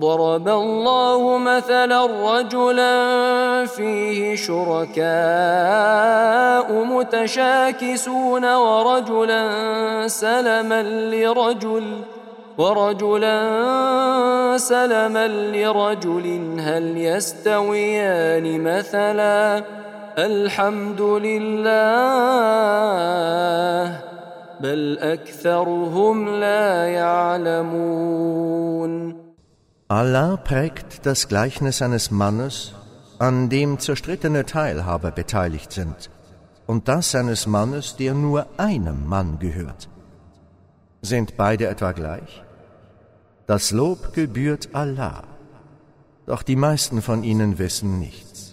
ضرب الله مثلا رجلا فيه شركاء متشاكسون ورجلا سلما لرجل هل يستويان مثلا الحمد لله بل أكثرهم لا يعلمون. Allah prägt das Gleichnis eines Mannes, an dem zerstrittene Teilhaber beteiligt sind, und das eines Mannes, der nur einem Mann gehört. Sind beide etwa gleich? Das Lob gebührt Allah, doch die meisten von ihnen wissen nichts.